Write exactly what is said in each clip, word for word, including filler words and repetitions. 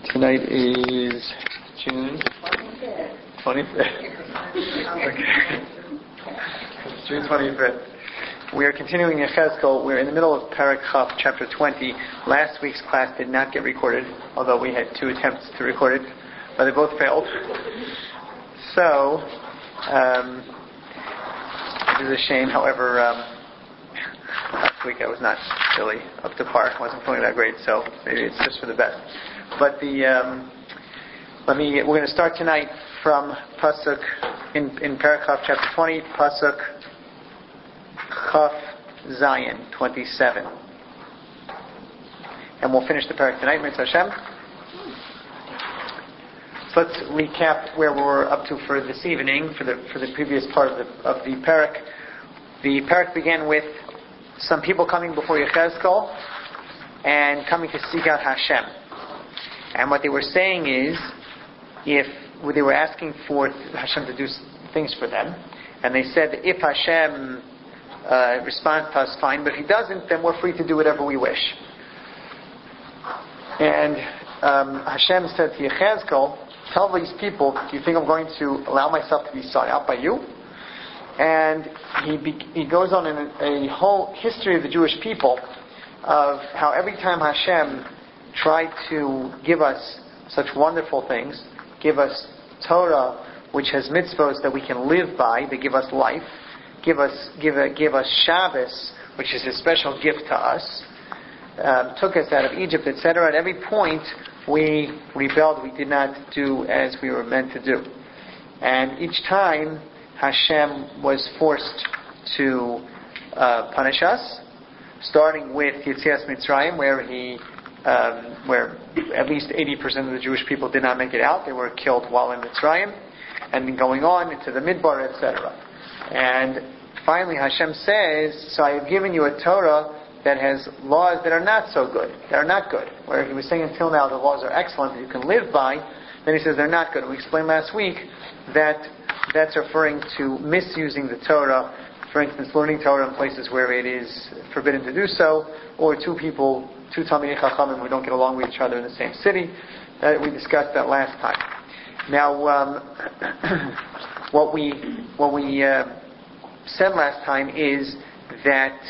Tonight is June twenty-fifth. Okay. June twenty-fifth. We are continuing Yechezkel. We're in the middle of Perek Chaf, chapter twenty. Last week's class did not get recorded, although we had two attempts to record it, but they both failed. So, um, it is a shame. However, um, last week I was not really up to par. I wasn't feeling that great, so maybe it's just for the best. But the um, let me. We're going to start tonight from pasuk in in Perek Chaf, chapter twenty, pasuk Chaf Zayin twenty-seven, and we'll finish the Perek tonight, Mitzvah Hashem. So let's recap where we're up to for this evening, for the for the previous part of the of the Perek. The Perek began with some people coming before Yechezkel and coming to seek out Hashem. And what they were saying is, if they were asking for Hashem to do things for them, and they said that if Hashem uh, responds to us, fine, but if He doesn't, then we're free to do whatever we wish. And um, Hashem said to Yechezkel, tell these people, do you think I'm going to allow myself to be sought out by you? And he be, he goes on in a, a whole history of the Jewish people of how every time Hashem tried to give us such wonderful things, give us Torah, which has mitzvot that we can live by, they give us life, give us give a, give us Shabbos, which is a special gift to us, um, took us out of Egypt, et cetera. At every point we rebelled, we did not do as we were meant to do. And each time Hashem was forced to uh, punish us, starting with Yetzias Mitzrayim, where he, um, where at least eighty percent of the Jewish people did not make it out; they were killed while in Mitzrayim, and then going on into the Midbar, et cetera. And finally, Hashem says, "So I have given you a Torah that has laws that are not so good, that are not good." Where he was saying until now the laws are excellent that you can live by, then he says they're not good. And we explained last week that that's referring to misusing the Torah. For instance, learning Torah in places where it is forbidden to do so, or two people, two Talmidei Chachamim who don't get along with each other in the same city. Uh, we discussed that last time. Now, um, what we what we uh, said last time is that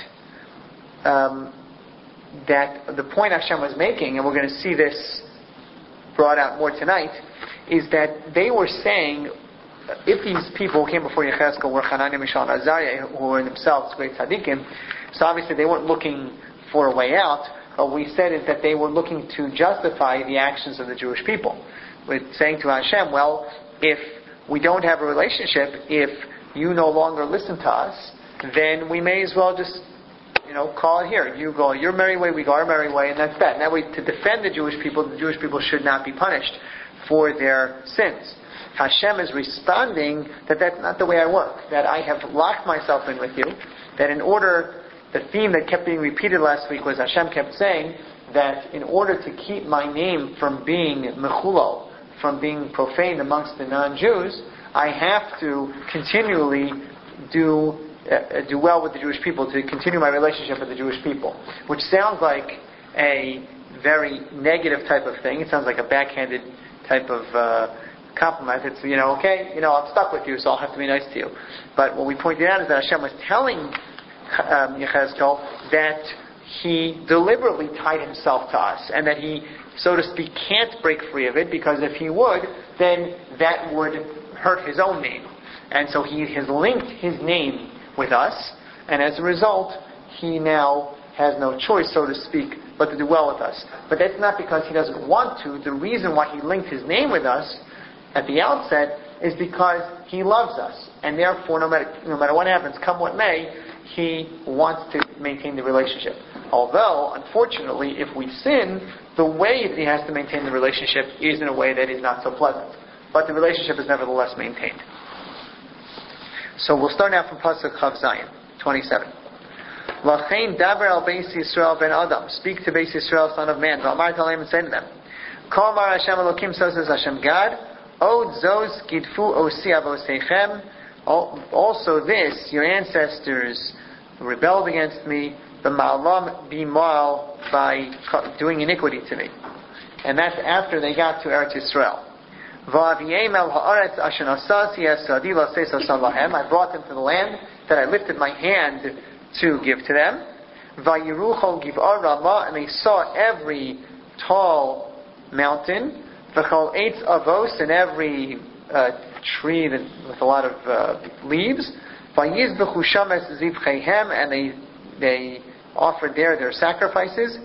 um, that the point Hashem was making, and we're going to see this brought out more tonight, is that they were saying, if these people who came before Yechezkel were Hananiah, Mishael, and Azariah, who were themselves great tzaddikim, so obviously they weren't looking for a way out, but what we said is that they were looking to justify the actions of the Jewish people. With saying to Hashem, well, if we don't have a relationship, if you no longer listen to us, then we may as well just, you know, call it here. You go your merry way, we go our merry way, and that's that. And that way, to defend the Jewish people, the Jewish people should not be punished for their sins. Hashem is responding that that's not the way I work, that I have locked myself in with you, that in order, the theme that kept being repeated last week was Hashem kept saying that in order to keep my name from being mechulal, from being profaned amongst the non-Jews, I have to continually do uh, do well with the Jewish people, to continue my relationship with the Jewish people, which sounds like a very negative type of thing. It sounds like a backhanded type of uh, compliment. It's, you know, okay, you know, I'm stuck with you, so I'll have to be nice to you. But what we pointed out is that Hashem was telling um, Yechezkel that he deliberately tied himself to us, and that he, so to speak, can't break free of it, because if he would, then that would hurt his own name. And so he has linked his name with us, and as a result, he now has no choice, so to speak, but to do well with us. But that's not because he doesn't want to. The reason why he linked his name with us at the outset is because he loves us, and therefore, no matter no matter what happens, come what may, he wants to maintain the relationship. Although, unfortunately, if we sin, the way that he has to maintain the relationship is in a way that is not so pleasant. But the relationship is nevertheless maintained. So we'll start now from pasuk Chaf Zayin twenty-seven. Lachein daber al beis Yisrael ben Adam. Speak to beis Yisrael, son of man. V'amar talim, and say to them, Kol mar Hashem Elokim, so says Hashem God, Od zos gidfu osi avosechem. Also this, your ancestors rebelled against me, the ma'alam bimal, by doing iniquity to me. and that's after they got to Eretz Yisrael. I brought them to the land that I lifted my hand to give to them. And they saw every tall mountain, and every uh, tree that, with a lot of uh, leaves. And they they offered there their sacrifices.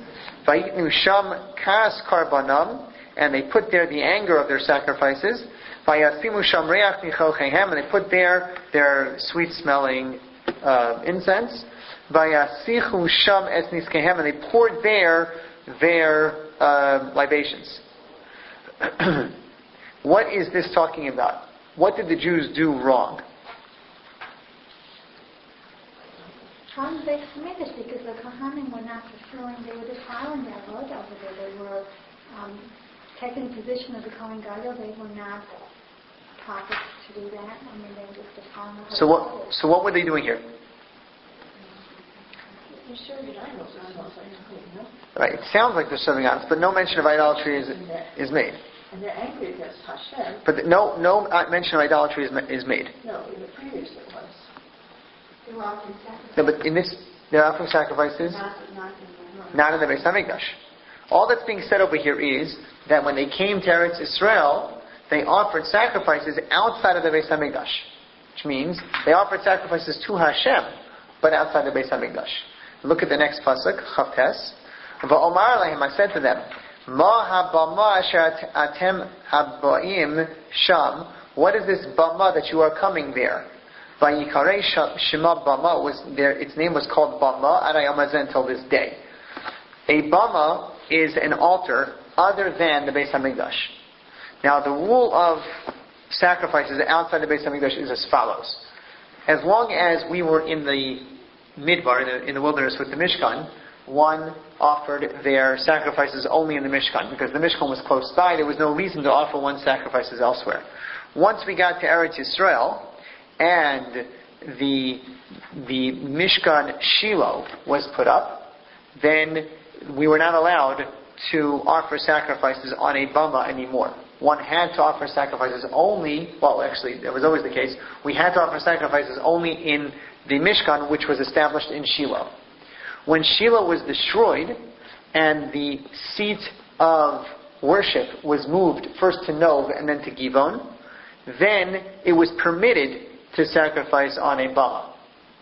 And they put there the anger of their sacrifices. And they put there their sweet-smelling uh, incense. And they poured there their uh, libations. What is this talking about? What did the Jews do wrong? From Beis Hamikdash, because the Kohanim were not fulfilling, they were defiling their Avodah over there. They were um, taking the position of the Kohen Gadol. They were not proper to do that. I mean, they were just defiling the So what? So what were they doing here? Right. It sounds like they're serving idols, but no mention of idolatry is is made. And they're angry against Hashem. But no no mention of idolatry is is made. No, in the previous it was. They were offering sacrifices. No, but in this, they're offering sacrifices. Not, not in the Not in the Beis Hamikdash. All that's being said over here is that when they came to Eretz Yisrael, they offered sacrifices outside of the Beis Hamikdash, which means they offered sacrifices to Hashem, but outside the Beis Hamikdash. Look at the next pasuk, Chavtes. Va'omar lehem, I said to them, Ma habama asher atem habaim sham. What is this bama that you are coming there? Vayikarei shema bama was there. Its name was called bama adayom hazeh until this day. A bama is an altar other than the Beis Hamikdash. Now, the rule of sacrifices outside the Beis Hamikdash is as follows: as long as we were in the midbar, in the, in the wilderness with the Mishkan, one offered their sacrifices only in the Mishkan, because the Mishkan was close by. There was no reason to offer one's sacrifices elsewhere. Once we got to Eretz Yisrael, and the the Mishkan Shiloh was put up, then we were not allowed to offer sacrifices on a bama anymore. One had to offer sacrifices only, well actually, that was always the case, we had to offer sacrifices only in the Mishkan, which was established in Shiloh. When Shiloh was destroyed, and the seat of worship was moved first to Nov and then to Givon, then it was permitted to sacrifice on a bama.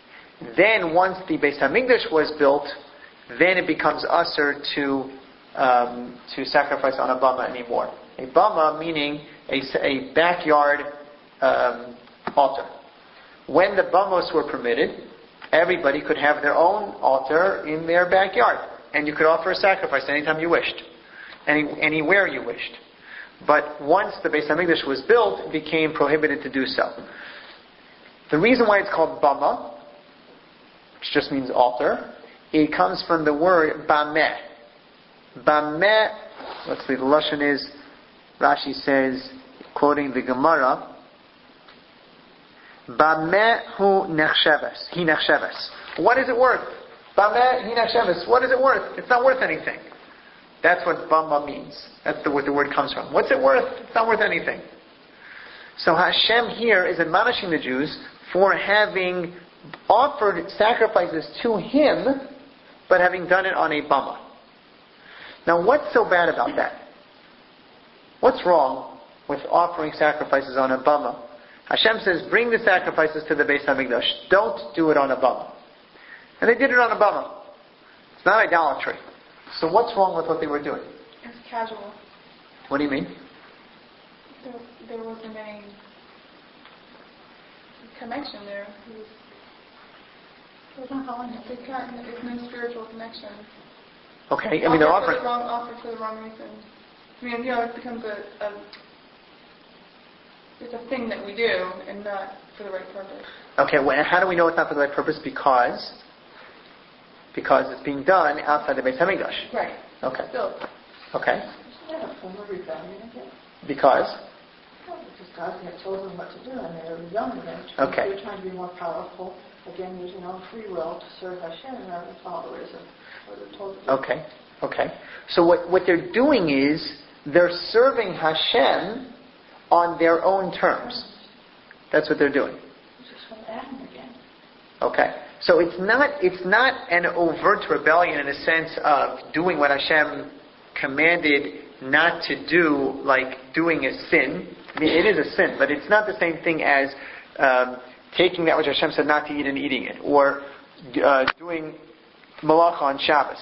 Then once the Beis Hamikdash was built, then it becomes usher to um, to sacrifice on a bama anymore. A bama meaning a, a backyard um, altar. When the bamos were permitted, everybody could have their own altar in their backyard, and you could offer a sacrifice anytime you wished, any, anywhere you wished. But once the Beis Hamikdash was built, it became prohibited to do so. The reason why it's called bama, which just means altar, it comes from the word bameh. Bameh, let's see, the Lashon is, Rashi says, quoting the Gemara, Bameh hu nechsheves. He nechsheves. What is it worth? Bameh he nechsheves. What is it worth? It's not worth anything. That's what bama means. That's the, what the word comes from. What's it worth? It's not worth anything. So Hashem here is admonishing the Jews for having offered sacrifices to Him, but having done it on a bama. Now, what's so bad about that? What's wrong with offering sacrifices on a bama? Hashem says, bring the sacrifices to the Beis Hamikdash. Don't do it on a bama. And they did it on a bama. It's not idolatry. So what's wrong with what they were doing? It's casual. What do you mean? There, there wasn't any connection there. It was, it wasn't holiness. There's no spiritual connection. Okay, I mean they're offered offering... for the wrong, offered for the wrong reason. I mean, you know, it becomes a, a it's a thing that we do and not for the right purpose. Okay, well, and how do we know it's not for the right purpose? Because because it's being done outside the Beis Hamikdash. Right. Okay. Still. Okay. Isn't that a form of rebellion again? Because? Well, because God had told them what to do, and they were young then. Okay. They were trying to be more powerful, again using their own free will to serve Hashem rather than follow what they're told to do. Okay. Okay. So what, what they're doing is they're serving Hashem on their own terms. That's what they're doing. Okay. So it's not it's not an overt rebellion in the sense of doing what Hashem commanded not to do, like doing a sin. I mean, it is a sin, but it's not the same thing as um, taking that which Hashem said not to eat and eating it, or uh, doing malacha on Shabbos.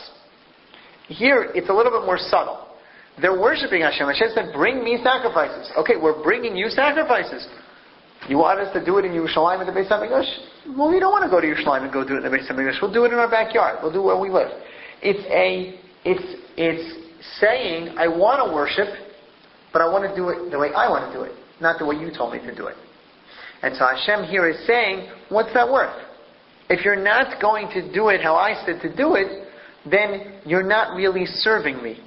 Here, it's a little bit more subtle. They're worshiping Hashem. Hashem said, bring me sacrifices. Okay, we're bringing you sacrifices. You want us to do it in Yerushalayim at the Beis HaMikdash? Well, we don't want to go to Yerushalayim and go do it in the Beis HaMikdash. We'll do it in our backyard. We'll do it where we live. It's a, it's, it's saying, I want to worship, but I want to do it the way I want to do it, not the way you told me to do it. And so Hashem here is saying, what's that worth? If you're not going to do it how I said to do it, then you're not really serving me.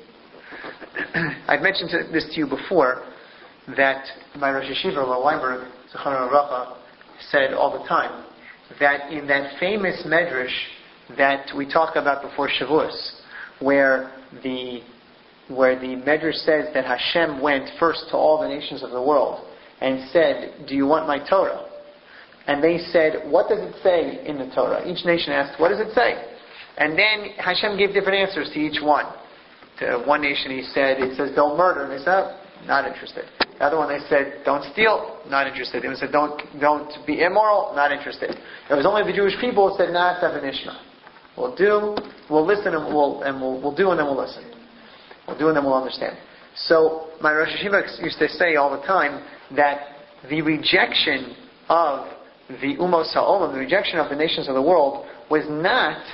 I've mentioned this to you before, that my Rosh Yeshiva, Rav Weinberg, Zechron Racha, said all the time, that in that famous medrash that we talked about before Shavuos, where the where the medrash says that Hashem went first to all the nations of the world and said, do you want my Torah? And they said, what does it say in the Torah? Each nation asked, what does it say? And then Hashem gave different answers to each one. To one nation he said, it says don't murder. And they said, oh, not interested. The other one they said, don't steal. Not interested. They said, don't don't be immoral. Not interested. It was only the Jewish people who said, nah, Nishma. We'll do, we'll listen, and we'll and we'll, we'll do, and then we'll listen. We'll do, and then we'll understand. So my Rosh Yeshiva used to say all the time that the rejection of the Umos HaOlam, the rejection of the nations of the world, was not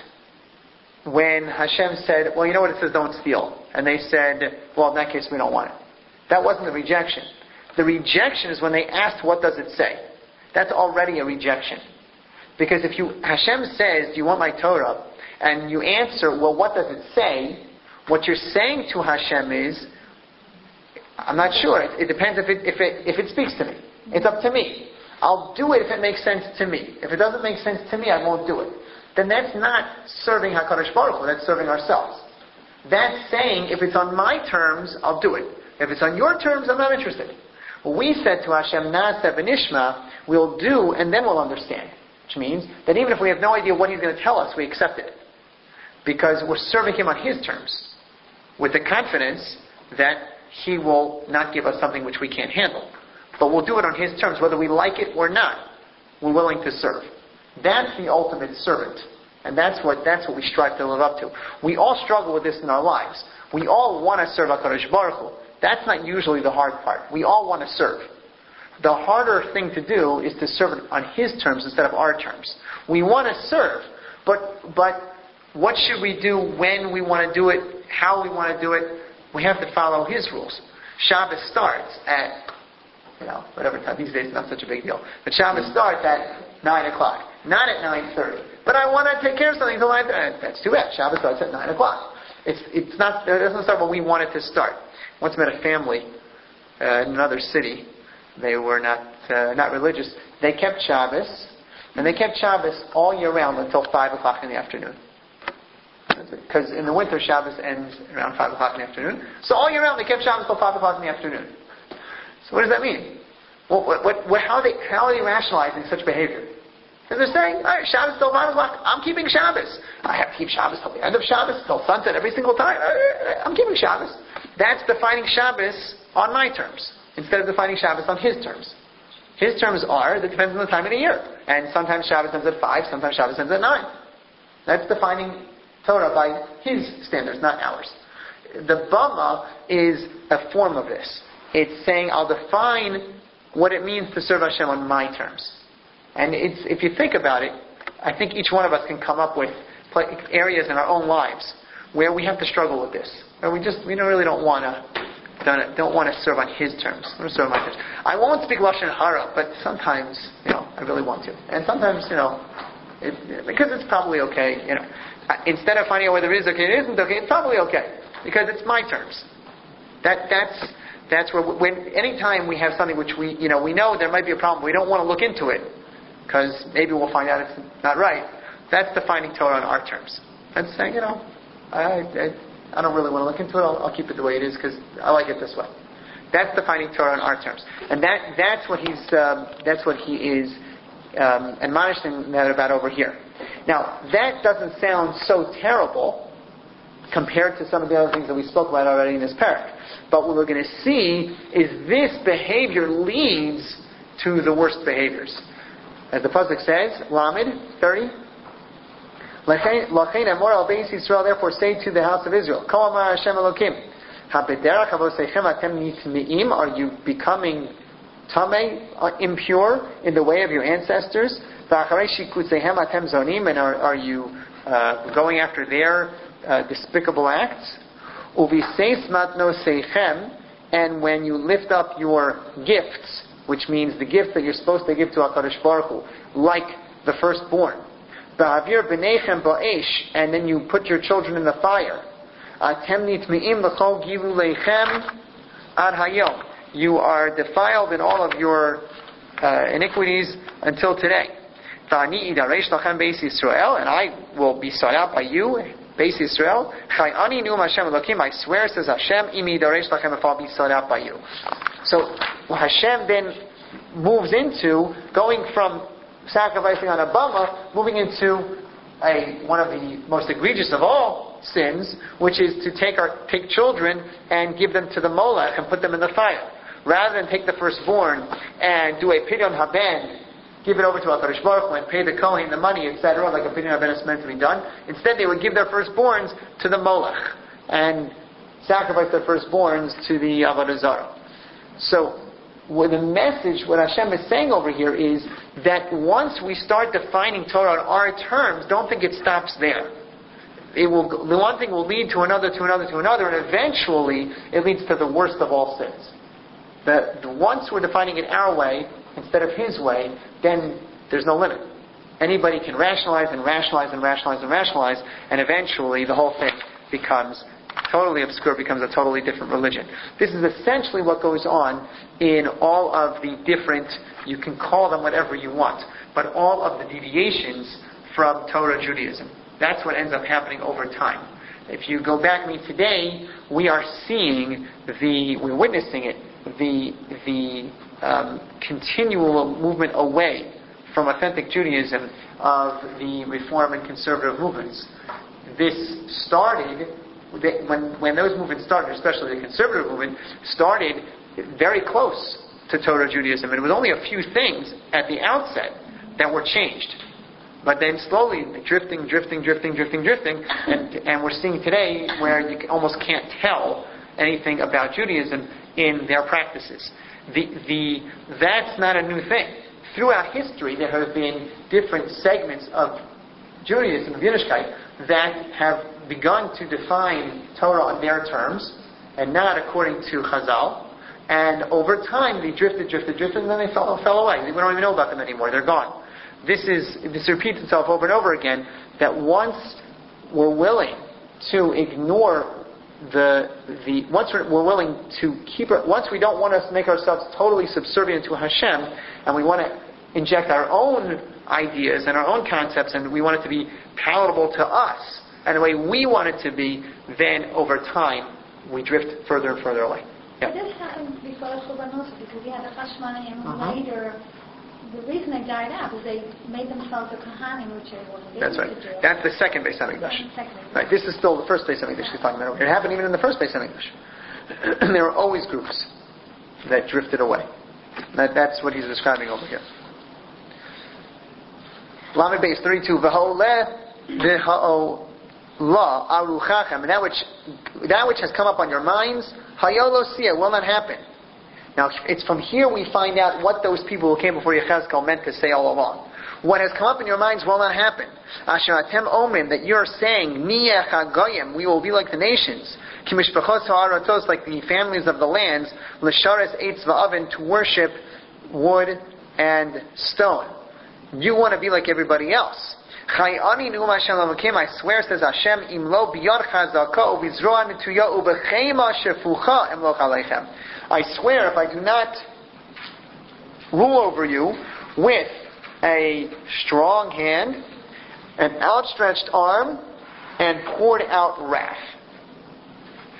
when Hashem said, well, you know what, it says don't steal. And they said, well, in that case we don't want it. That wasn't the rejection. The rejection is when they asked, what does it say? That's already a rejection. Because if you, Hashem says, do you want my Torah? And you answer, well, what does it say? What you're saying to Hashem is, I'm not sure. It, it depends if it, if it, if it speaks to me. It's up to me. I'll do it if it makes sense to me. If it doesn't make sense to me, I won't do it. Then that's not serving HaKadosh Baruch Hu, that's serving ourselves. That's saying, if it's on my terms, I'll do it. If it's on your terms, I'm not interested. Well, we said to Hashem, Na'aseh v'nishma, we'll do, and then we'll understand. Which means that even if we have no idea what He's going to tell us, we accept it. Because we're serving Him on His terms. With the confidence that He will not give us something which we can't handle. But we'll do it on His terms, whether we like it or not. We're willing to serve. That's the ultimate servant. And that's what that's what we strive to live up to. We all struggle with this in our lives. We all want to serve HaKadosh Baruch Hu. That's not usually the hard part. We all want to serve. The harder thing to do is to serve it on His terms instead of our terms. We want to serve, but but what should we do when we want to do it, how we want to do it? We have to follow His rules. Shabbos starts at, you know, whatever time. These days it's not such a big deal. But Shabbos starts at nine o'clock. Not at nine thirty. But I want to take care of something until nine thirty. That's too bad. Shabbos starts at nine o'clock. It's it's not, it doesn't start when we want it to start. Once met a family uh, in another city. They were not uh, not religious. They kept Shabbos, and they kept Shabbos all year round until five o'clock in the afternoon. Because in the winter, Shabbos ends around five o'clock in the afternoon. So all year round, they kept Shabbos till five o'clock in the afternoon. So what does that mean? Well, what, what, what, how, are they, how are they rationalizing such behavior? And they're saying, all right, Shabbos till five o'clock. I'm keeping Shabbos. I have to keep Shabbos till the end of Shabbos, till sunset every single time. I'm keeping Shabbos. That's defining Shabbos on my terms, instead of defining Shabbos on His terms. His terms are, that depends on the time of the year. And sometimes Shabbos ends at five, sometimes Shabbos ends at nine. That's defining Torah by His standards, not ours. The Bama is a form of this. It's saying, I'll define what it means to serve Hashem on my terms. And it's, if you think about it, I think each one of us can come up with areas in our own lives where we have to struggle with this. Where we just, we don't really don't want to Don't, don't want to serve on His terms. I want to serve on my terms. I won't speak Lashon Hara, but sometimes, you know, I really want to. And sometimes, you know, it, because it's probably okay, you know. Instead of finding out whether it is okay, it isn't okay, it's probably okay. Because it's my terms. That, that's, that's where, when, anytime we have something which we, you know, we know there might be a problem, we don't want to look into it, because maybe we'll find out it's not right. That's defining Torah on our terms. That's saying, you know, I, I I don't really want to look into it. I'll, I'll keep it the way it is because I like it this way. That's defining Torah in our terms, and that that's what he's um, that's what he is um, admonishing that about over here. Now that doesn't sound so terrible compared to some of the other things that we spoke about already in this parak. But what we're going to see is this behavior leads to the worst behaviors. As the pasuk says, Lamed thirty. Lachein amor al beis Yisrael, therefore say to the house of Israel, Kol amar Hashem Elokim, habederach avoseichem atem nitmeim, are you becoming tamei, impure in the way of your ancestors? V'acharei shikutzeihem atem zonim, and are, are you uh, going after their uh, despicable acts? Uviseis matnoseichem, and when you lift up your gifts, which means the gift that you're supposed to give to HaKadosh Baruch Hu, like the firstborn. Ba'avir b'neichem ba'esh, and then you put your children in the fire. Atem nitmeim l'chol gilu leichem ad hayom. You are defiled in all of your uh, iniquities until today. V'ani idaresh lachem beis Yisrael, and I will be sought out by you, beis Yisrael. Chai ani nu'um Hashem Elokim, I swear, says Hashem, imi idaresh lachem, if I'll be sought out by you. So Hashem then moves into going from sacrificing on a bama, moving into a one of the most egregious of all sins, which is to take our take children and give them to the molech and put them in the fire, rather than take the firstborn and do a pidyon haben, give it over to HaKadosh Baruch Hu and pay the kohen the money, et cetera, like a pidyon haben is meant to be done. Instead, they would give their firstborns to the molech and sacrifice their firstborns to the avodah zarah. So, what the message, what Hashem is saying over here is that once we start defining Torah on our terms, don't think it stops there. It will, the one thing will lead to another, to another, to another, and eventually it leads to the worst of all sins. That once we're defining it our way instead of His way, then there's no limit. Anybody can rationalize and rationalize and rationalize and rationalize, and eventually the whole thing becomes totally obscure, becomes a totally different religion. This is essentially what goes on in all of the different, you can call them whatever you want, but all of the deviations from Torah Judaism. That's what ends up happening over time. If you go back, I mean, today, we are seeing the, we're witnessing it, the, the um, continual movement away from authentic Judaism of the Reform and conservative movements. This started When, when those movements started, especially the conservative movement, started very close to Torah Judaism. And it was only a few things at the outset that were changed. But then slowly, drifting, drifting, drifting, drifting, drifting, and, and we're seeing today where you almost can't tell anything about Judaism in their practices. The, the, that's not a new thing. Throughout history, there have been different segments of Judaism, of Yiddishkeit, that have begun to define Torah on their terms and not according to Chazal. And over time, they drifted, drifted, drifted, and then they fell, fell away. We don't even know about them anymore. They're gone. This is this repeats itself over and over again. That once we're willing to ignore the the once we're, we're willing to keep it, once we don't want to make ourselves totally subservient to Hashem, and we want to inject our own ideas and our own concepts, and we want it to be palatable to us and the way we want it to be, then over time we drift further and further away. Yeah. This happened before the Churban also, because we had the Hashmonaim uh-huh. later. The reason they died out is they made themselves a Kohanim, which they wanted That's right. to do. That's the second Beis Hamikdash. Right. This is still the first Beis Hamikdash she's talking about. It happened even in the first Beis Hamikdash. There were always groups that drifted away. That, that's what he's describing over here. Lamed Beis thirty-two. V'holeh v'ha'o la aruchachem, and that which that which has come up on your minds, hayolo sia, will not happen. Now, it's from here we find out what those people who came before Yechezkel meant to say all along. What has come up in your minds will not happen. Asher atem omrim, that you're saying, niyech hagoyim, we will be like the nations. Kimishpachos ha'aratos, like the families of the lands, l'shares eitz va'aven, to worship wood and stone. You want to be like everybody else. Chayani nu'um Hashem l'makim, I swear, says Hashem, im lo biyad chazaka u'bizroa netuya u'bechema shefucha emloch aleichem. I swear, if I do not rule over you with a strong hand, an outstretched arm, and poured out wrath.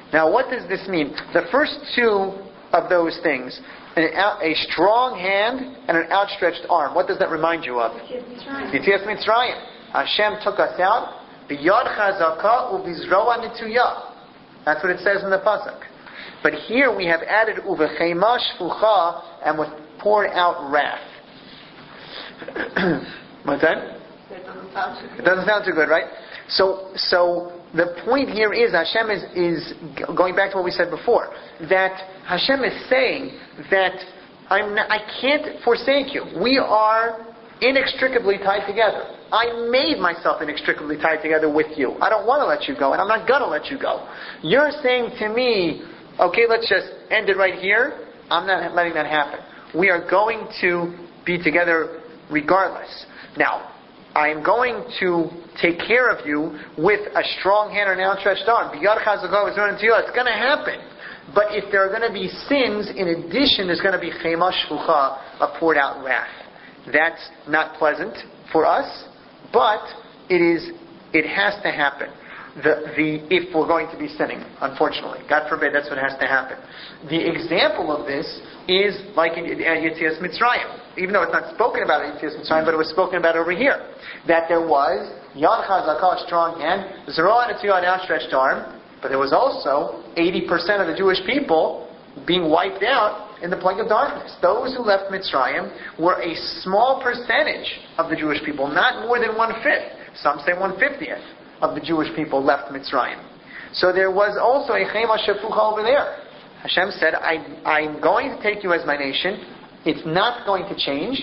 Now, what does this mean? The first two of those things, an out, a strong hand and an outstretched arm. What does that remind you of? Yetzias Mitzrayim. Hashem took us out. B'yad chazaka u'bizroa nituya. That's what it says in the pasuk. But here we have added uvechema shfucha and with poured out wrath. What's that? That doesn't sound too good. It doesn't sound too good, right? So, so the point here is Hashem is, is going back to what we said before, that Hashem is saying that I'm not, I can't forsake you. We are inextricably tied together. I made myself inextricably tied together with you. I don't want to let you go, and I'm not going to let you go. You're saying to me, okay, let's just end it right here. I'm not letting that happen. We are going to be together regardless. Now, I am going to take care of you with a strong hand and an outstretched arm. It's going to happen. But if there are going to be sins, in addition, there's going to be chema shfucha, a poured out wrath. That's not pleasant for us, but it is. It has to happen. The, the, if we're going to be sinning, unfortunately. God forbid, that's what has to happen. The example of this is like in Yetzias Mitzrayim. Even though it's not spoken about in Yetzias Mitzrayim, but it was spoken about over here. That there was Yad Chazakah, strong hand, Zeroah Netziyah, an outstretched arm, but there was also eighty percent of the Jewish people being wiped out in the plague of darkness. Those who left Mitzrayim were a small percentage of the Jewish people, not more than one-fifth. Some say one-fiftieth of the Jewish people left Mitzrayim. So there was also a chema shefucha over there. Hashem said, I, I'm going to take you as my nation. It's not going to change.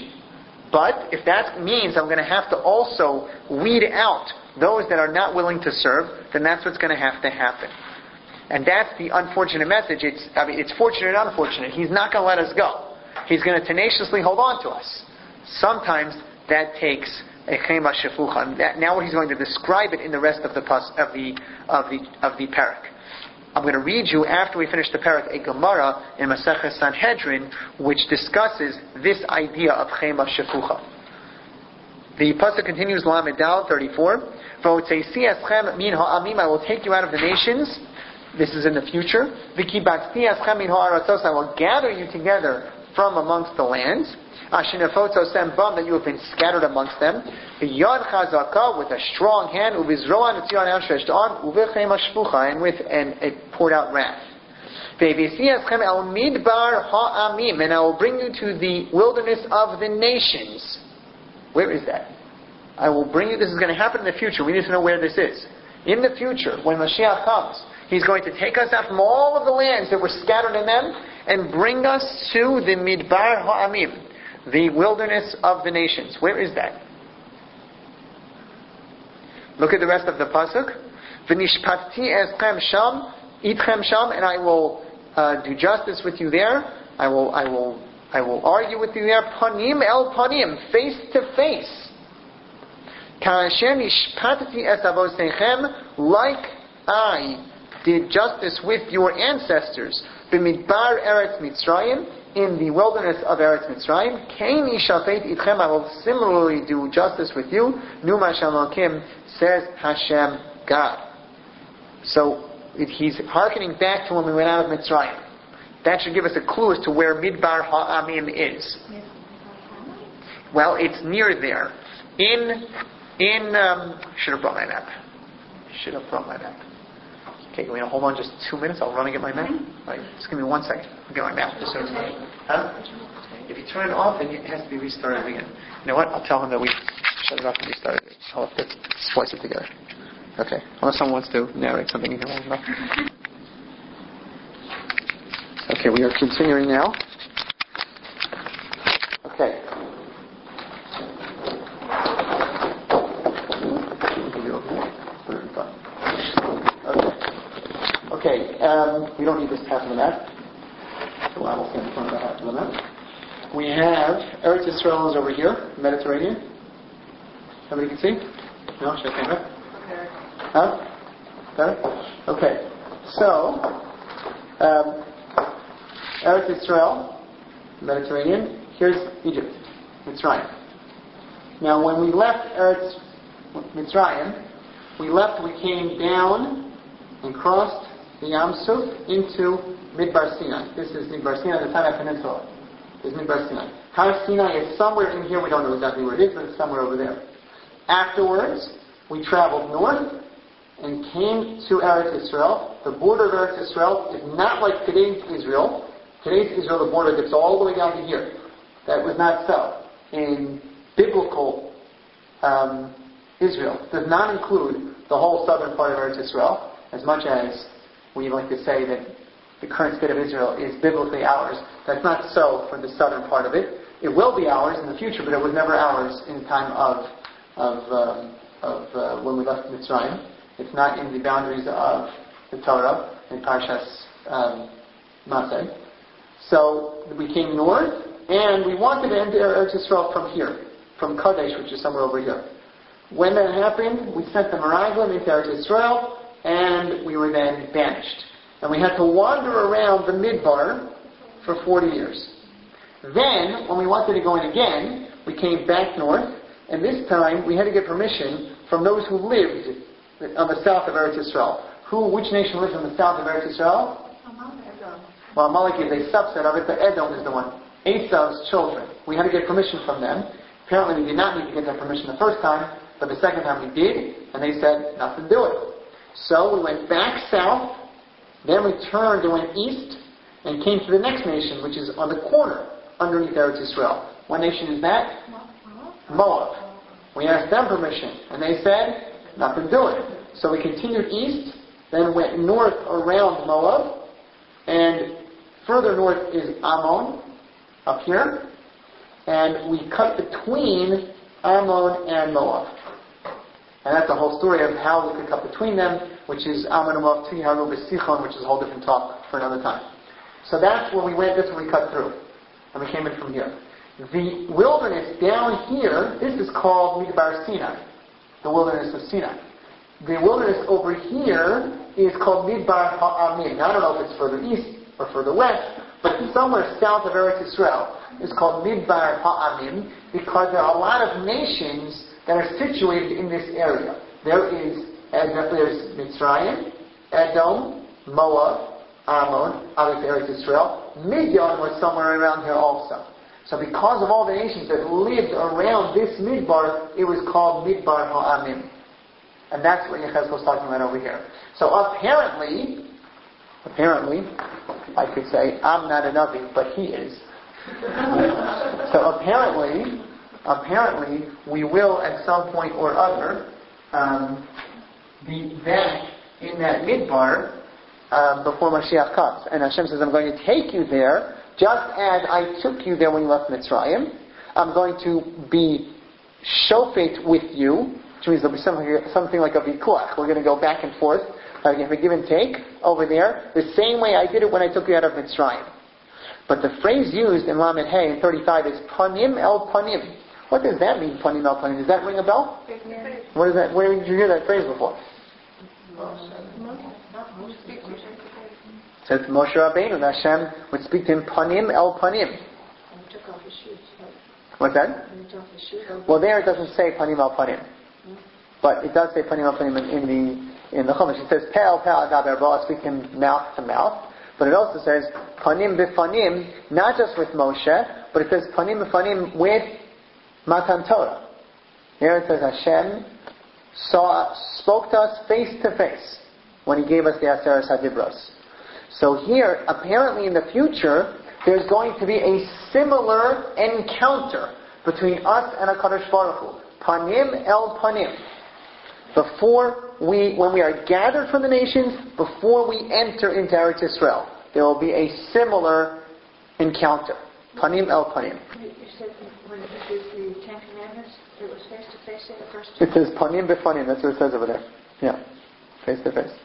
But if that means I'm going to have to also weed out those that are not willing to serve, then that's what's going to have to happen. And that's the unfortunate message. It's, I mean, it's fortunate and unfortunate. He's not going to let us go. He's going to tenaciously hold on to us. Sometimes that takes a chema shefucha. Now he's going to describe it in the rest of the pas, of the of the of the parak. I'm going to read you after we finish the parak a Gemara in Maseches Sanhedrin, which discusses this idea of chema shefucha. The pasuk continues, Lamed Dal thirty-four. V'otzeisi eschem min ha'amim, I will take you out of the nations. This is in the future. V'kibatzti eschem min ha'aratzos, I will gather you together from amongst the lands. Ashinafotzo sem bam, that you have been scattered amongst them. Yad chazaka, with a strong hand, uvizroa netziyah, an outstretched arm, uvechema shfucha, and with an a poured out wrath. Ve'visi eschem el midbar ha'amim, and I will bring you to the wilderness of the nations. Where is that? I will bring you. This is going to happen in the future. We need to know where this is. In the future, when Mashiach comes, He's going to take us out from all of the lands that were scattered in them and bring us to the midbar ha'amim, the wilderness of the nations. Where is that? Look at the rest of the pasuk. V'nishpatti eschem sham, itchem sham, and I will uh, do justice with you there. I will, I will, I will argue with you there. Panim el panim, face to face. Ka'asher nishpatti es avosechem, like I did justice with your ancestors. B'midbar eretz Mitzrayim, in the wilderness of Eretz Mitzrayim, Kaini shafet itchem, I will similarly do justice with you. Numa Shamakim, says Hashem God. So it, he's hearkening back to when we went out of Mitzrayim. That should give us a clue as to where Midbar Ha'amim is. Well, it's near there. In in um, should have brought my map. Should have brought my map. Okay, can we hold on just two minutes? I'll run and get my map. Right, just give me one second. I'll get my map. Just so huh? If you turn it off, then it has to be restarted again. You know what? I'll tell him that we shut it off and restart it. I'll have to splice it together. Okay. Unless someone wants to narrate something you can hold enough. Okay, we are continuing now. Okay. Okay, um, we don't need this half of the map. So I will stand in front of the half of the map. We have Eretz Yisrael is over here, Mediterranean. Somebody can see? No? Should I stand up? Okay. Huh? Better? Okay. So, um, Eretz Yisrael, Mediterranean. Here's Egypt, Mitzrayim. Now, when we left Eretz Mitzrayim, we left, we came down and crossed the Yam Suf into Midbar Sinai. This is Midbar Sinai, the Sinai Peninsula. This is Midbar Sinai. Har Sinai is somewhere in here. We don't know exactly where it is, but it's somewhere over there. Afterwards, we traveled north and came to Eretz Israel. The border of Eretz Israel is not like today's Israel. Today's Israel, the border gets all the way down to here. That was not so. In biblical um, Israel, it does not include the whole southern part of Eretz Israel, as much as we like to say that the current state of Israel is biblically ours. That's not so for the southern part of it. It will be ours in the future, but it was never ours in the time of of, um, of uh, when we left Mitzrayim. It's not in the boundaries of the Torah in Parshas um, Maseh. So we came north, and we wanted to enter Eretz Israel from here, from Kadesh, which is somewhere over here. When that happened, we sent the Meraglim into Eretz Israel, and we were then banished. And we had to wander around the Midbar for forty years. Then, when we wanted to go in again, we came back north, and this time we had to get permission from those who lived on the south of Eretz Israel. Who, which nation lives on the south of Eretz Israel? Well, Amalek is a subset of it, but Edom is the one. Esau's children. We had to get permission from them. Apparently we did not need to get that permission the first time, but the second time we did, and they said, nothing to do it. So we went back south, then we turned and went east, and came to the next nation, which is on the corner, underneath Eretz Israel. What nation is that? Moab. We asked them permission, and they said, nothing to do it. So we continued east, then went north around Moab, and further north is Ammon, up here, and we cut between Ammon and Moab. And that's the whole story of how we could cut between them, which is Ammon and Moab, Tiharu B'Sichon, which is a whole different talk for another time. So that's where we went, that's where we cut through. And we came in from here. The wilderness down here, this is called Midbar Sinai, the wilderness of Sinai. The wilderness over here is called Midbar Ha'amim. Now I don't know if it's further east or further west, but somewhere south of Eretz Israel is called Midbar Ha'amim because there are a lot of nations that are situated in this area. There is there's Mitzrayim, Edom, Moab, Ammon, obviously Eretz Israel. Midian was somewhere around here also. So because of all the nations that lived around this Midbar, it was called Midbar Ha'amim. And that's what Yechezkel is talking about over here. So apparently, apparently, I could say, I'm not a Navi, but he is. So apparently, apparently, we will at some point or other um, be back in that Midbar um, before Mashiach comes. And Hashem says, I'm going to take you there, just as I took you there when you left Mitzrayim. I'm going to be shofet with you, which means there'll be something, something like a vikuach. We're going to go back and forth, like a give and take over there, the same way I did it when I took you out of Mitzrayim. But the phrase used in Lamed Hey in thirty-five is panim el panim. What does that mean, panim el panim? Does that ring a bell? Yeah. What is that? Where did you hear that phrase before? It says Moshe Rabbeinu, that Hashem would speak to him panim el panim. What's that? Well, there it doesn't say panim el panim, but it does say panim el panim in, in the in the Chumash. It says pe'el pe'el adaber bo, I speak to him mouth to mouth. But it also says panim b'fanim, not just with Moshe, but it says panim b'fanim with Matan Torah. Here it says Hashem saw, spoke to us face to face when He gave us the Aseres HaDibros. So here, apparently in the future, there's going to be a similar encounter between us and HaKadosh Baruch Hu. Panim el panim. Before we, when we are gathered from the nations, before we enter into Eretz Israel, there will be a similar encounter. Panim el panim. You said when it was the Ten Commandments, it was face to face at the first time? It says panim befanim. That's what it says over there. Yeah, face to face.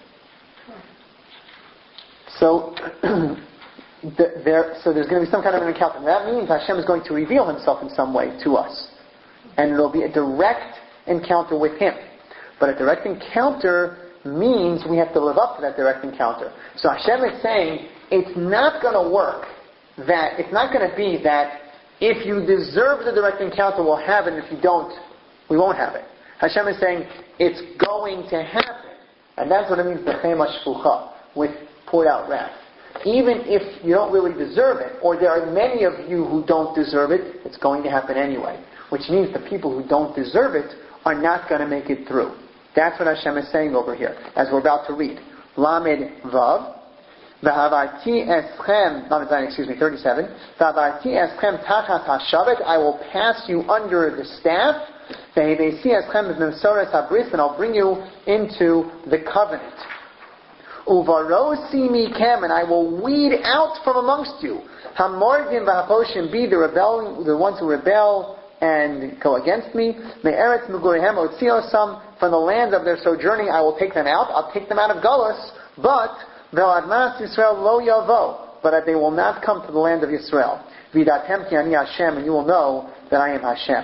So, the, there, so there's going to be some kind of an encounter. That means Hashem is going to reveal Himself in some way to us, and it'll be a direct encounter with Him. But a direct encounter means we have to live up to that direct encounter. So Hashem is saying it's not going to work. That it's not going to be that if you deserve the direct encounter, we'll have it. And if you don't, we won't have it. Hashem is saying it's going to happen, and that's what it means. B'chema shfucha. with poured out wrath. Even if you don't really deserve it, or there are many of you who don't deserve it, it's going to happen anyway. Which means the people who don't deserve it are not going to make it through. That's what Hashem is saying over here, as we're about to read. Lamed Vav. V'havarti eschem, excuse me, thirty-seven. V'havarti eschem tachat hashavet. I will pass you under the staff. V'hevesi eschem b'memsoras habris, and I'll bring you into the covenant. Uvarosi mikem, and I will weed out from amongst you. Hamordim v'haposhim, be the rebel, the ones who rebel and go against me. Me'eretz mugurihem otziosam, from the land of their sojourning I will take them out. I'll take them out of Galus, but Ve'admas Yisrael lo yavo, but that they will not come to the land of Yisrael. Vidatem ki ani Hashem, and you will know that I am Hashem.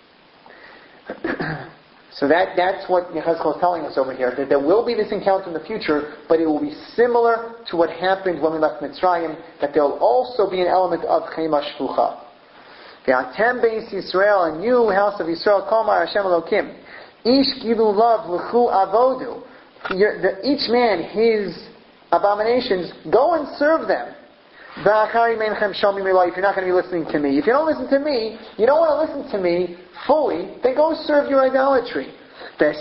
So that, that's what Yechezkel is telling us over here, that there will be this encounter in the future, but it will be similar to what happened when we left Mitzrayim, that there will also be an element of Chema Shfucha. Ve'atem beis Yisrael, and you, house of Yisrael, Komar Hashem Elokim, Ish gilu lav l'chu avodu, each man his abominations, go and serve them. If you're not going to be listening to me, if you don't listen to me, you don't want to listen to me fully, then go serve your idolatry. But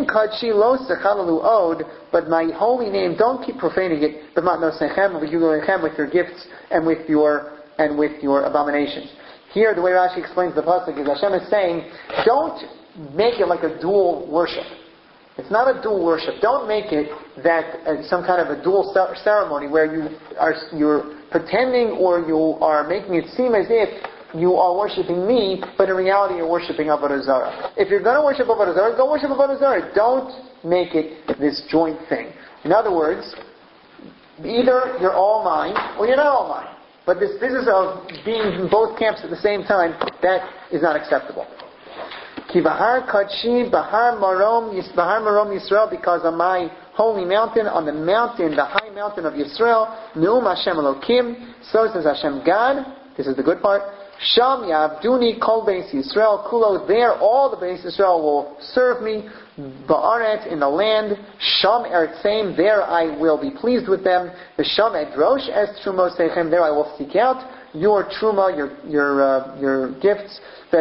my holy name, don't keep profaning it, with your gifts and with your and with your abominations. Here, the way Rashi explains the pasuk is Hashem is saying, don't make it like a dual worship. It's not a dual worship. Don't make it that uh, some kind of a dual ceremony where you are you're pretending or you are making it seem as if you are worshiping me, but in reality you're worshiping Avodah Zarah. If you're going to worship Avodah Zarah, go worship Avodah Zarah. Don't make it this joint thing. In other words, either you're all mine or you're not all mine. But this business of being in both camps at the same time, that is not acceptable. Ki Bahar Kadshi, Bahar Marom, Bahar Marom Yisrael, because on my holy mountain, on the mountain, the high mountain of Yisrael, Neum Hashem Elokim, so says Hashem God, this is the good part, Sham Yavduni Kol Beis Yisrael, Kulo, there all the Beis Yisrael will serve me, Ba'aret, in the land, Sham Eretzeim, there I will be pleased with them, the Sham Edrosh Es Trumos Sechem, there I will seek out your truma, your your uh, your gifts,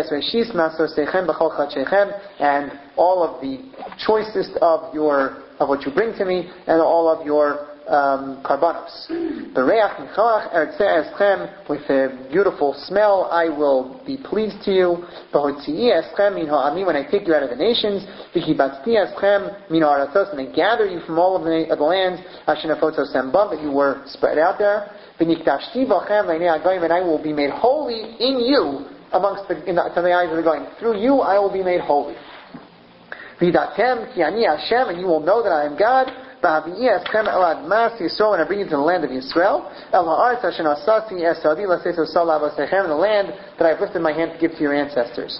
and all of the choicest of your of what you bring to me, and all of your um, karbanos. With a beautiful smell, I will be pleased to you. When I take you out of the nations, and I gather you from all of the, of the lands, that you were spread out there. And I will be made holy in you amongst the, in the, to the eyes of the going. Through you I will be made holy. Vidatem ki ani Hashem, and you will know that I am God. When I bring you to the land of Yisrael, the land that I have lifted my hand to give to your ancestors.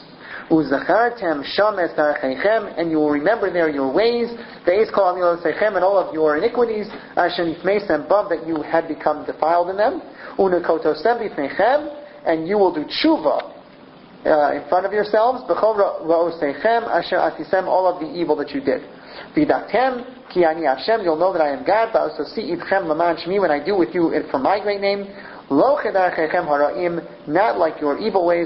And you will remember there your ways, and all of your iniquities, that you had become defiled in them. And you will do tshuva uh, in front of yourselves, all of the evil that you did. You'll know that I am God, when I do with you for my great name. Not like your evil ways,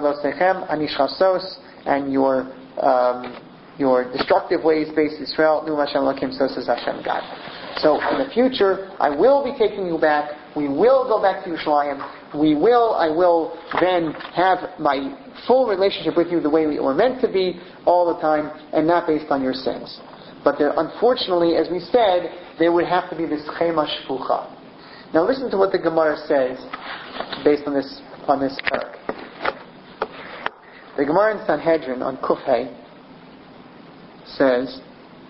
and your um, your destructive ways, based Israel. So says Hashem God. So in the future, I will be taking you back. We will go back to Yerushalayim. We will, I will then have my full relationship with you the way we were meant to be all the time, and not based on your sins. But there, unfortunately, as we said, there would have to be this chema shfucha. Now listen to what the Gemara says based on this on this parak. The Gemara in Sanhedrin on Kufhay says,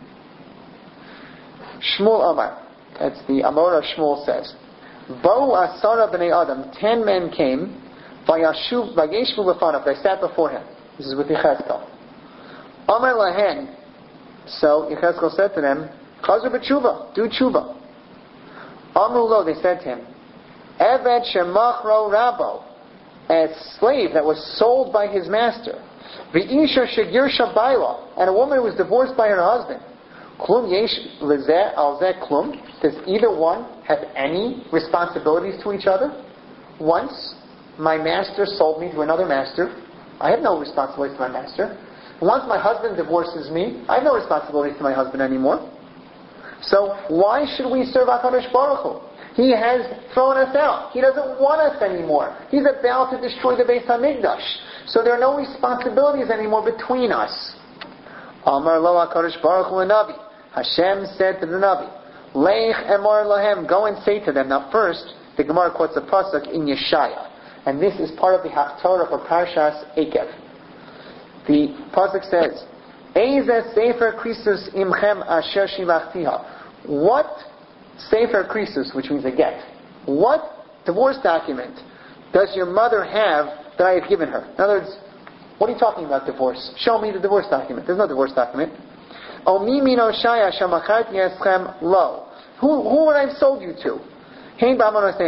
Shmuel Amar, that's the Amora Shmuel says, Bo Asara b'nei Adam, ten men came, vayashuv vayeshvu b'fanav, they sat before him. This is with Yechezkel. Amar lahen, so Yechezkel said to them, Chazar b'tshuva, do tshuva. Amru lo, they said to him, Eved shemachro rabo, a slave that was sold by his master. V'isha shegirsha baila, and a woman who was divorced by her husband. Klum yesh lezeh al zeh klum. Does either one have any responsibilities to each other? Once my master sold me to another master, I have no responsibilities to my master. Once my husband divorces me, I have no responsibilities to my husband anymore. So why should we serve HaKadosh Baruch Hu? He has thrown us out. He doesn't want us anymore. He's about to destroy the Beis HaMikdash. So there are no responsibilities anymore between us. Amar lo HaKadosh Baruch Hu Navi. Hashem said to the Navi, Leich emor lahem, go and say to them. Now first, the Gemara quotes a pasuk in Yeshaya. And this is part of the Haftorah for Parshas Ekev. The pasuk says, Eizeh sefer krisus imchem asher shilachtiha. What sefer krisus, which means a get, what divorce document does your mother have that I have given her? In other words, what are you talking about divorce? Show me the divorce document. There's no divorce document. Omi mino shaya shamachat yeschem lo. Who who would I have sold you to? It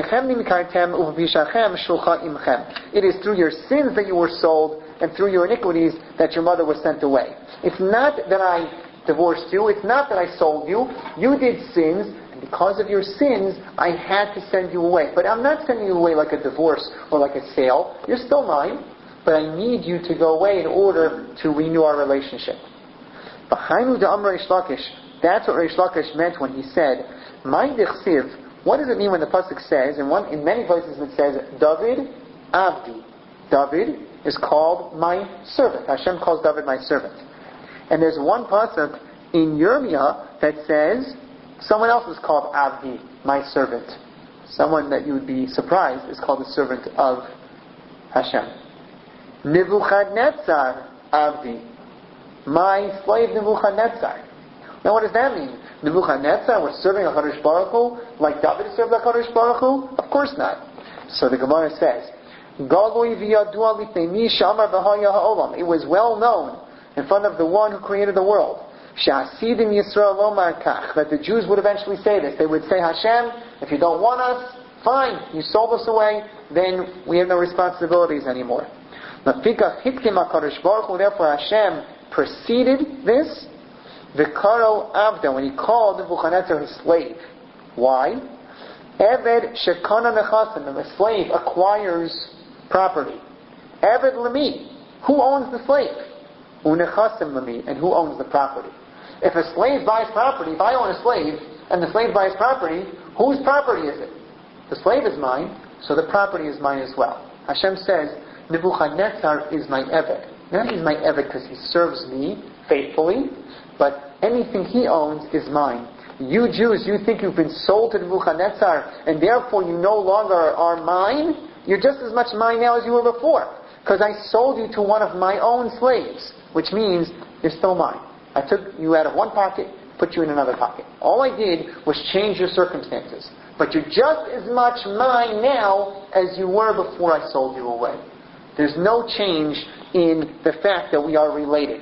is through your sins that you were sold, and through your iniquities that your mother was sent away. It's not that I divorced you. It's not that I sold you. You did sins, and because of your sins, I had to send you away. But I'm not sending you away like a divorce or like a sale. You're still mine, but I need you to go away in order to renew our relationship. That's what Reish Lakish meant when he said, "My dichsiv." What does it mean when the pasuk says? In one, in many places it says, "David Avdi." David is called my servant. Hashem calls David my servant. And there's one pasuk in Yirmiyah that says someone else is called Avdi, my servant. Someone that you would be surprised is called the servant of Hashem. Nebuchadnezzar Avdi, my slave Nebuchadnezzar. Now what does that mean? Nebuchadnezzar was serving HaKadosh Baruch Hu like David served HaKadosh Baruch Hu? Of course not. So the Gemara says, it was well known in front of the one who created the world that the Jews would eventually say this. They would say, Hashem, if you don't want us, fine, you sold us away, then we have no responsibilities anymore. Therefore Hashem preceded this Vikaro Avda, when he called Nebuchadnezzar his slave. Why? Eved Shekana Nechasim, the slave acquires property. Eved Lemi, who owns the slave? Unechasim Lemi, and who owns the property? If a slave buys property, if I own a slave, and the slave buys property, whose property is it? The slave is mine, so the property is mine as well. Hashem says, Nebuchadnezzar is my Eved. Not he's my Eved because he serves me faithfully, but anything he owns is mine. You Jews, you think you've been sold to Nebuchadnezzar, and therefore you no longer are mine? You're just as much mine now as you were before, because I sold you to one of my own slaves, which means you're still mine. I took you out of one pocket, put you in another pocket. All I did was change your circumstances. But you're just as much mine now as you were before I sold you away. There's no change in the fact that we are related.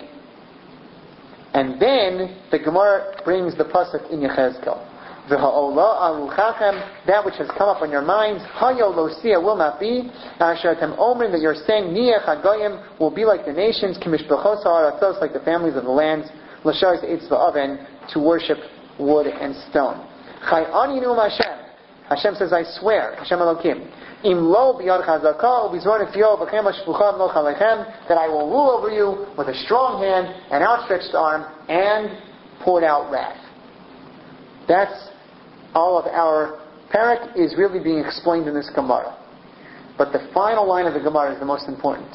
And then the Gemara brings the pasuk in Yechezkel. V'ha'olah aluchachem, that which has come up on your minds, hayo lo sia, will not be, asher atem omrim, that you're saying, niach hagoyim, will be like the nations, kimishbechos ha'aratzos, like the families of the lands, l'sharis eitz va'aven, to worship wood and stone. Chai ani nu'um Hashem. Hashem says, I swear, Hashem Elokim, im lo biyad chazaka, ubizron etziyo, v'chem ha'shpucham lo chalechem, that I will rule over you with a strong hand, an outstretched arm, and poured out wrath. That's all of our parak is really being explained in this Gemara. But the final line of the Gemara is the most important.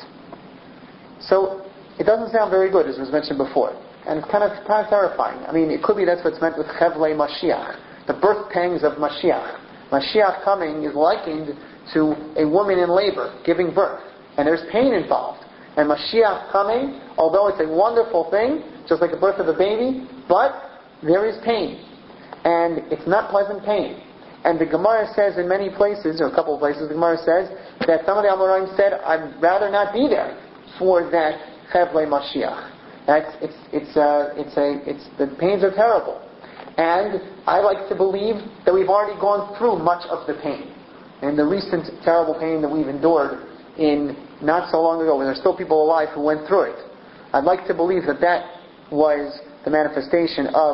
So, it doesn't sound very good, as was mentioned before. And it's kind of, kind of terrifying. I mean, it could be that's what's meant with Chevlei Mashiach, the birth pangs of Mashiach. Mashiach coming is likened to a woman in labor, giving birth. And there's pain involved. And Mashiach coming, although it's a wonderful thing, just like the birth of a baby, but there is pain. And it's not pleasant pain. And the Gemara says in many places, or a couple of places, the Gemara says that some of the Amoraim said, I'd rather not be there for that Chevlei Mashiach. That's, it's, it's, uh, it's, a, it's, the pains are terrible. And I like to believe that we've already gone through much of the pain. And the recent terrible pain that we've endured in not so long ago, when there's still people alive who went through it. I'd like to believe that that was the manifestation of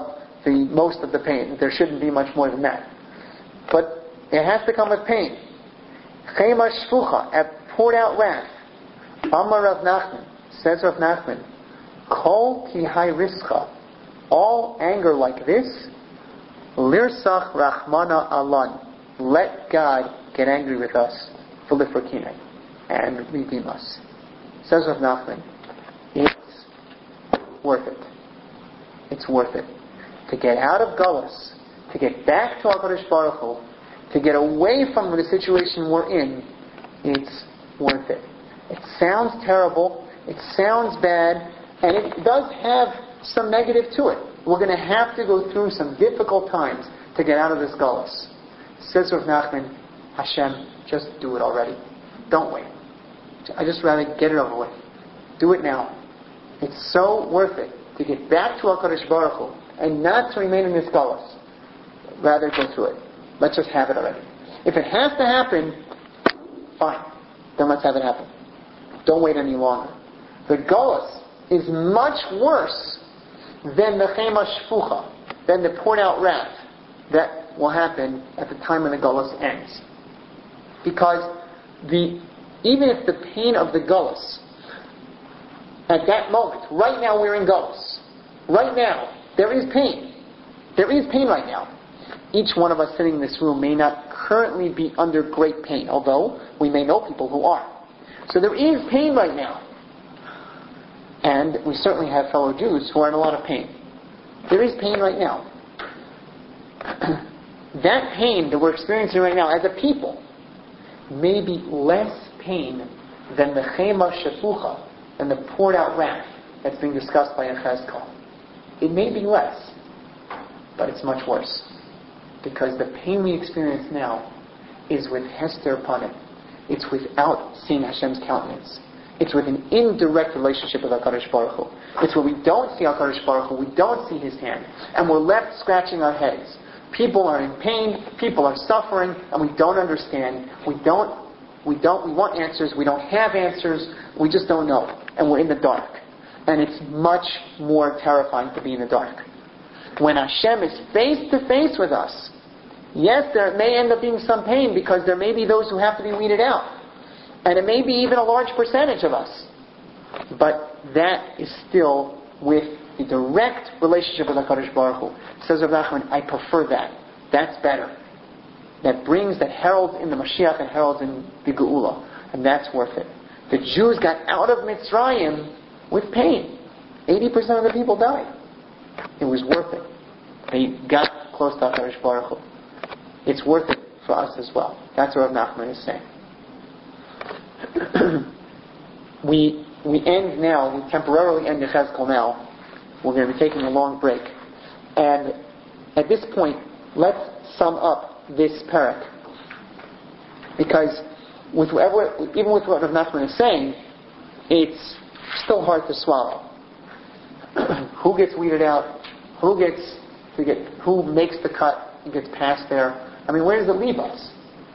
the most of the pain. There shouldn't be much more than that. But it has to come with pain. Chema shfucha, at poured out wrath. Amar Rav Nachman, says Rav Nachman, Kol ki hai rischa, all anger like this, lirsach rachmana alan, let God get angry with us, v'lifrakine, and redeem us. Says Rav Nachman, it's worth it. It's worth it. To get out of Gullus, to get back to HaKadosh Baruch Hu, to get away from the situation we're in, it's worth it. It sounds terrible, it sounds bad, and it does have some negative to it. We're going to have to go through some difficult times to get out of this Gullus. Says Rav Nachman, Hashem, just do it already. Don't wait. I just rather get it over with. Do it now. It's so worth it to get back to HaKadosh Baruch Hu and not to remain in this Gullus. Rather go through it. Let's just have it already. If it has to happen, fine. Then let's have it happen. Don't wait any longer. The Gullus is much worse than the Chema Shfucha, than the poured out wrath that will happen at the time when the Gullus ends. Because the even if the pain of the Gullus, at that moment, right now we're in Gullus, right now, there is pain. There is pain right now. Each one of us sitting in this room may not currently be under great pain, although we may know people who are. So there is pain right now. And we certainly have fellow Jews who are in a lot of pain. There is pain right now. That pain that we're experiencing right now as a people may be less pain than the Chema Shefucha, and the poured out wrath that's being discussed by Yechezkel. It may be less, but it's much worse. Because the pain we experience now is with Hester upon it. It's without seeing Hashem's countenance. It's with an indirect relationship with HaKadosh Baruch Hu. It's where we don't see HaKadosh Baruch Hu, we don't see His hand, and we're left scratching our heads. People are in pain, people are suffering, and we don't understand. We don't, we don't, we want answers, we don't have answers, we just don't know. And we're in the dark. And it's much more terrifying to be in the dark. When Hashem is face to face with us, yes, there may end up being some pain because there may be those who have to be weeded out. And it may be even a large percentage of us. But that is still with the direct relationship with HaKadosh Baruch Hu. Says Rav Nachman, I prefer that. That's better. That brings, that heralds in the Mashiach and heralds in the Geula. And that's worth it. The Jews got out of Mitzrayim with pain. eighty percent of the people died. It was worth it. They got close to HaKadosh Baruch Hu. It's worth it for us as well. That's what Rav Nachman is saying. we we end now, we temporarily end Yechezkel now. We're going to be taking a long break. And at this point, let's sum up this parak. Because with whatever, even with what Rav Nachman is saying, it's still hard to swallow. Who gets weeded out? Who gets who get who makes the cut and gets past there? I mean, where does it leave us?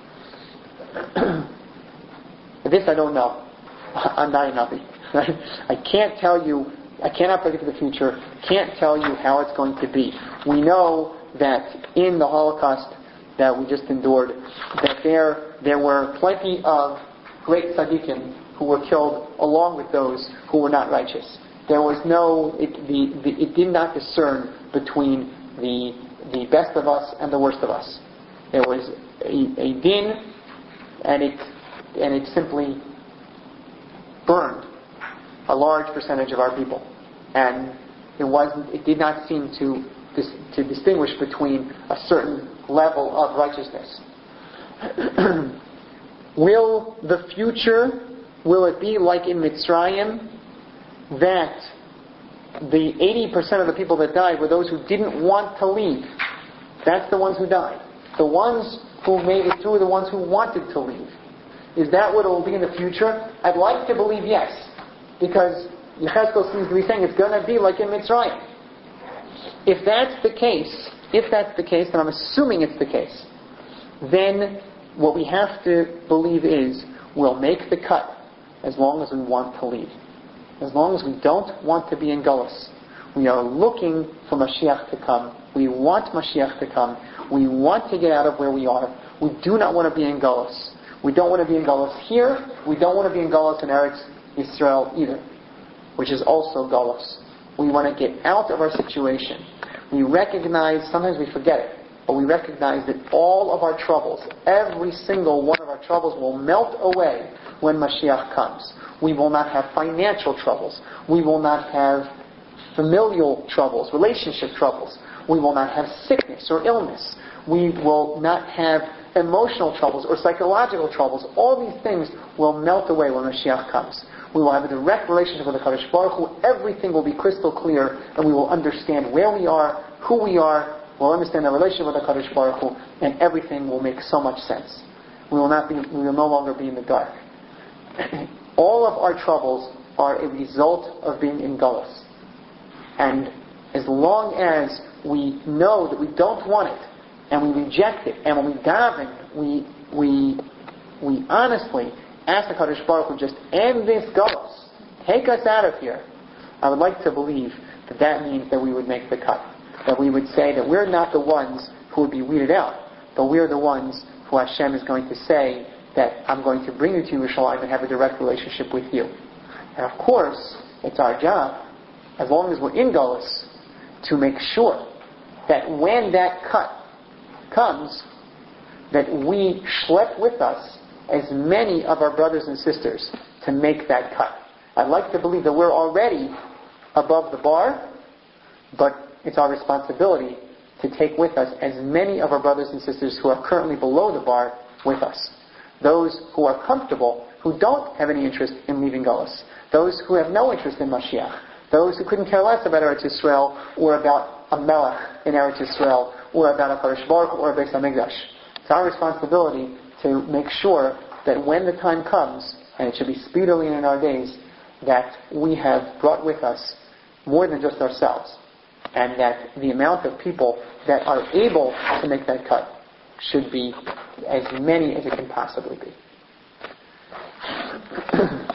This I don't know. I'm not a Navi. I can't tell you. I cannot predict the future. Can't tell you how it's going to be. We know that in the Holocaust that we just endured, that there there were plenty of great tzaddikim who were killed along with those who were not righteous. There was no, it, the, the, it did not discern between the the best of us and the worst of us. There was a, a din, and it and it simply burned a large percentage of our people, and it wasn't. It did not seem to dis, to distinguish between a certain level of righteousness. Will the future, will it be like in Mitzrayim, that the eighty percent of the people that died were those who didn't want to leave? That's the ones who died. The ones who made it through are the ones who wanted to leave. Is that what it will be in the future? I'd like to believe yes, because Yechezkel seems to be saying it's going to be like in Mitzrayim. If that's the case, if that's the case, and I'm assuming it's the case, then what we have to believe is we'll make the cut as long as we want to leave. As long as we don't want to be in Gullus, We are looking for Mashiach to come. We want Mashiach to come. We want to get out of where we are. We do not want to be in Galus. We don't want to be in Galus here. We don't want to be in Galus in Eretz Yisrael either, which is also Galus. We want to get out of our situation. We recognize, sometimes we forget it, but we recognize that all of our troubles, every single one of our troubles will melt away when Mashiach comes. We will not have financial troubles. We will not have familial troubles, relationship troubles. We will not have sickness or illness. We will not have emotional troubles or psychological troubles. All these things will melt away when Mashiach comes. We will have a direct relationship with the Kadosh Baruch Hu. Everything will be crystal clear, and we will understand where we are, who we are. We'll understand the relationship with the Kadosh Baruch Hu, and everything will make so much sense. We will not be. We will no longer be in the dark. All of our troubles are a result of being in Galus. And as long as we know that we don't want it, and we reject it, and when we daven, we we we honestly ask the Kadosh Baruch Hu, just end this Galus, take us out of here. I would like to believe that that means that we would make the cut, that we would say that we're not the ones who would be weeded out, but we're the ones who Hashem is going to say that I'm going to bring you to Yerushalayim and have a direct relationship with you. And of course, it's our job, as long as we're in Galus, to make sure that when that cut comes, that we schlep with us as many of our brothers and sisters to make that cut. I'd like to believe that we're already above the bar, but it's our responsibility to take with us as many of our brothers and sisters who are currently below the bar with us. Those who are comfortable, who don't have any interest in leaving Galus. Those who have no interest in Mashiach. Those who couldn't care less about Eretz Yisrael or about a Melech in Eretz Yisrael or about a Kadosh Baruch Hu or a Beis HaMikdash. It's our responsibility to make sure that when the time comes, and it should be speedily in our days, that we have brought with us more than just ourselves, and that the amount of people that are able to make that cut should be as many as it can possibly be.